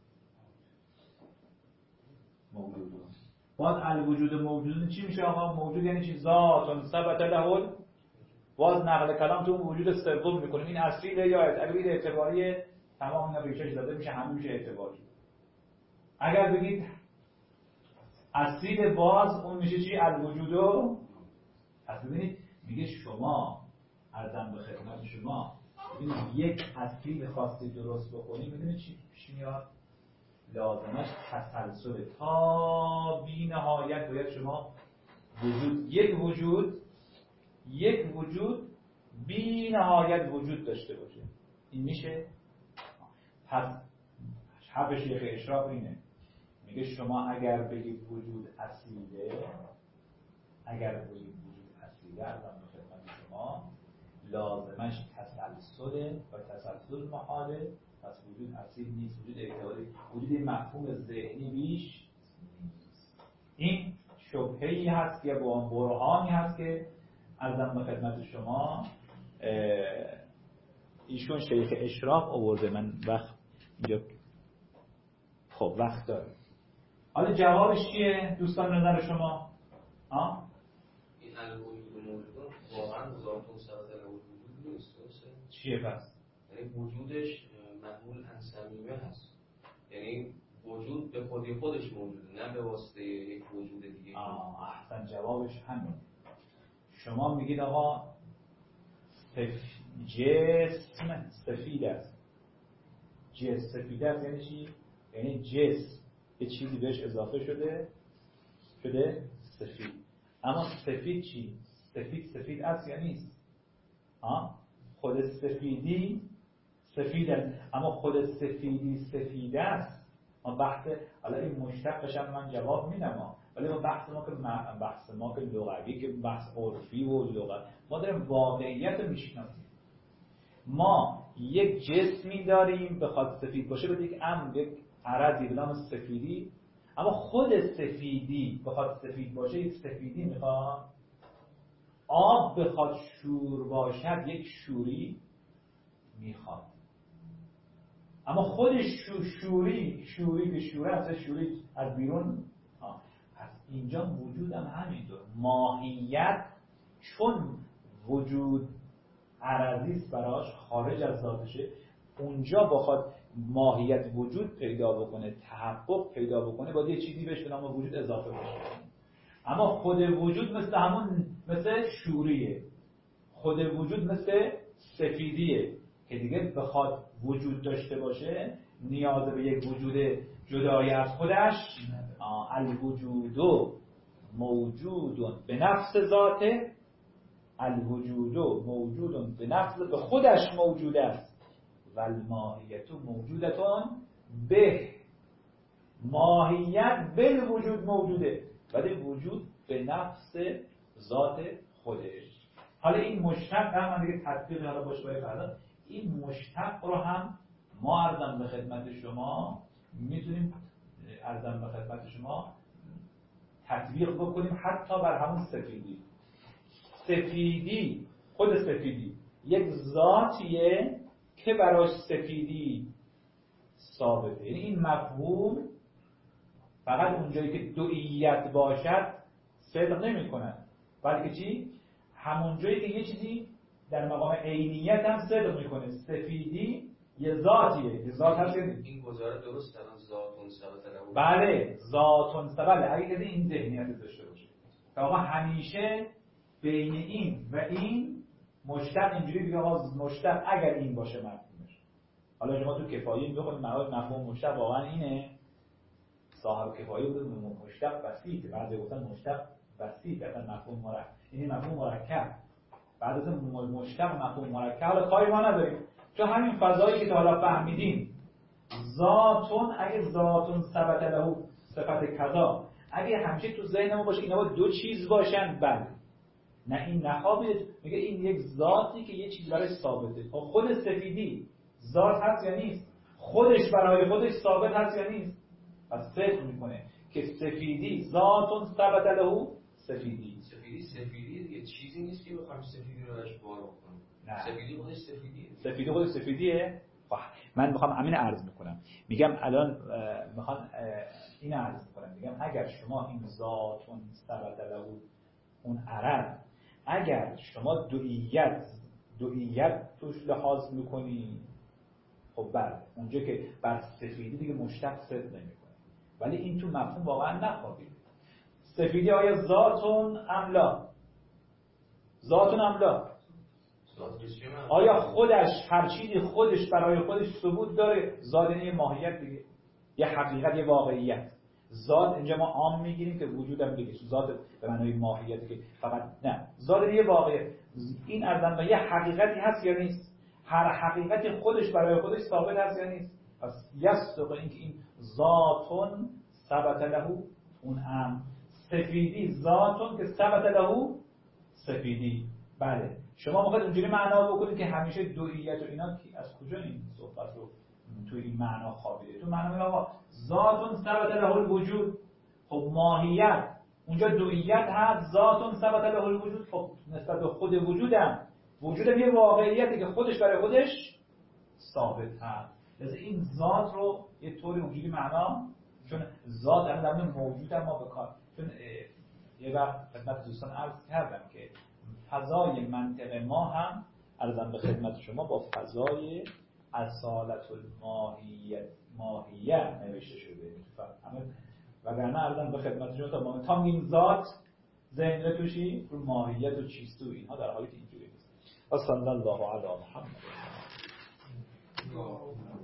موجود. باز الوجود موجود چی میشه آقا؟ موجود یعنی چی؟ ذات ثبت له. باز نقل کلام تو وجود سوم میکنیم. این اصیله یا اعتباری؟ اعتباریه. تمام اینا ریشش داده میشه، همه میشه اعتباری. اگر بگید اصیل باز اون میشه چی؟ الوجود. پس ببینید میگه شما عرضم به خدمت شما ببینید یک اصیل خاصی درست بکنید، میدونید چی پیش میاد؟ لازمش تسلسل تا بی نهایت باید شما وجود یک وجود یک وجود بی نهایت وجود داشته باشه. این میشه؟ پس حرف شیخ اشراق اینه، میگه شما اگر بگید وجود اصیله، اگر بگید وجود اصیله ارزم به خدمت شما لازمش تسلسله و تسلسل محاله. پس وجود اصیل نیست، وجود اعتباری، وجود مفهوم ذهنی بیش نیست. این شبهه‌ای هست یا با برهانی هست که ارزم به خدمت شما ایشون شیخ اشراق آورده. من وقت اینجا خب وقت داره. حالا جوابش چیه دوستان نظر شما؟ ها؟ این الوجود موجود واقعا ذات و صفت الوجود نیست، درسته؟ چیه پس؟ یعنی وجودش معمول عن صمیمه هست، یعنی وجود به خودی خودش موجوده نه به واسطه یک وجود دیگه. آه احسن، جوابش همین. شما میگید آقا سف... جسم سفید است. جسم سفید است یعنی چی؟ یعنی جسم یه چیزی بهش اضافه شده شده سفید. اما سفید چی؟ سفید سفید است یا نیست؟ آه؟ خود سفیدی سفید است، اما خود سفیدی سفید است. ما بحث حالا این مشتقش هم من جواب میدم، ولی ما بحث ما که بحث ما که لغوی، که بحث عرفی و لغت، ما داریم واقعیت رو میشناسیم. ما یک جسمی داریم بخواد سفید باشه، بده یک امر یک عرضی به نام سفیدی، اما خود سفیدی بخواد سفید باشه یک سفیدی میخواد. آب بخواد شور باشد یک شوری میخواد، اما خود شور شوری شوری به شوره از شوری از بیرون. پس اینجا وجودم همینطور ماهیت، چون وجود عرضیست براش خارج از ذاتشه، اونجا بخواد ماهیت وجود پیدا بکنه، تحقق پیدا بکنه، باید یه چیزی بهش به نام وجود اضافه بشه. اما خود وجود مثل همون مثل شوریه، خود وجود مثل سفیدیه که دیگه بخواد وجود داشته باشه نیاز به یک وجود جدای از خودش. الوجود موجود به نفس ذاته، الوجود موجود به نفس به خودش موجود است و الماهیت موجودتون به ماهیت به وجود موجوده، ولی وجود به نفس ذات خودش. حالا این مشتق هم من دیگه تطبیق حالا باشه باید فردا این مشتق رو هم ما عرضم به خدمت شما میتونیم عرضم به خدمت شما تطبیق بکنیم حتی بر همون سفیدی. سفیدی خود سفیدی یک ذاتیه که براش سفیدی ثابته، یعنی این مفهوم فقط اونجایی که دوئیت باشد صدق نمی کند، بلکه چی؟ همون جایی که یه چیزی در مقام عینیت هم صدق میکنه. سفیدی یه ذاتیه، یه ذات هست. این گزاره درست الان ذاتون ثبت له. بله ذاتون ثبت. اگه کسی این ذهنیت داشته باشه که آقا همیشه بین این و این مشتق اینجوری بگه آقا مشتق اگر این باشه مفهومش. حالا شما تو کفایی میگید مفهوم مشتق واقعا اینه، صاحب کفایی بود مشتق بسیطه، بعضی گفتن مشتق بسیط اصلا مفهوم مرکب، این مفهوم مرکب، بعد از مشتق مفهوم مرکب. حالا کاری ما نداریم چون همین فضایی که تا حالا فهمیدیم ذاتون، اگه ذاتون ثبت له صفت کذا، اگه همیشه تو ذهن ما باشه اینا با دو چیز باشن، بله نه این نخوابید. میگه این یک ذاتی که یه چیز برای ثابته. خود سفیدی ذات هست یا نیست؟ خودش برای خودش ثابت هست یا نیست؟ پس صدق میکنه که سفیدی ذاتون ثبت له سفیدی. سفیدی سفیدی دیگه چیزی نیست که بخوام سفیدی رو ازش بار بکنم. سفیدی خودش سفیدیه. سفیدی خودش سفیدیه. من میخوام همین عرض میکنم، میگم الان میخوام این عرض میکنم، میگم اگر شما این ذاتون ثبت له اون عرض، اگر شما دوئیت دوئیت توش لحاظ میکنی، خب بله اونجا که بر سفیدی دیگه مشتق صدق نمیکنه. ولی این تو مفهوم واقعا نخوابید. سفیدی آیا ذاتون املا؟ ذاتون املا؟ آیا خودش هر چیزی خودش برای خودش ثبوت داره؟ زادنی ماهیت دیگه، یه حقیقت، یه واقعیت. ذات اینجا ما عام میگیریم که وجودم دیگه ذات به معنای ماهیتی که فقط نه، زادنی واقعیت. این ارزن به یه حقیقتی هست یا نیست؟ هر حقیقتی خودش برای خودش ثابت هست یا نیست؟ پس یصدق این که این ذاتون ثبت له اون ام سفیدی، ذاتون که ثبت له سفیدی. بله شما موقع اونجوری معنا بکنید که همیشه دوئیت و اینا از کجا این صحبت رو توی این معنا خوابیده؟ تو معنا میگه آقا ذاتون ثبت له الوجود، خب ماهیت اونجا دوئیت هست، ذاتون ثبت له الوجود، خب نسبت به خود وجودم، وجودم یه واقعیتی که خودش برای خودش ثابت هست. لذا این ذات رو یه طوری اونجوری معنا، چون ذات هم در موجود هم ما بکار، چون یه وقت خدمت دوستان عرض کردم که فضای منطق ما هم عرضم به خدمت شما با فضای اصالت الماهیت ماهیه نوشته شده. وگرنه عرضم به خدمت شما تا ما تا این ذات ذهن رو توشی رو ماهیت و چیستو اینها در حالی که اینجوری نیست. و صلی الله علی محمد.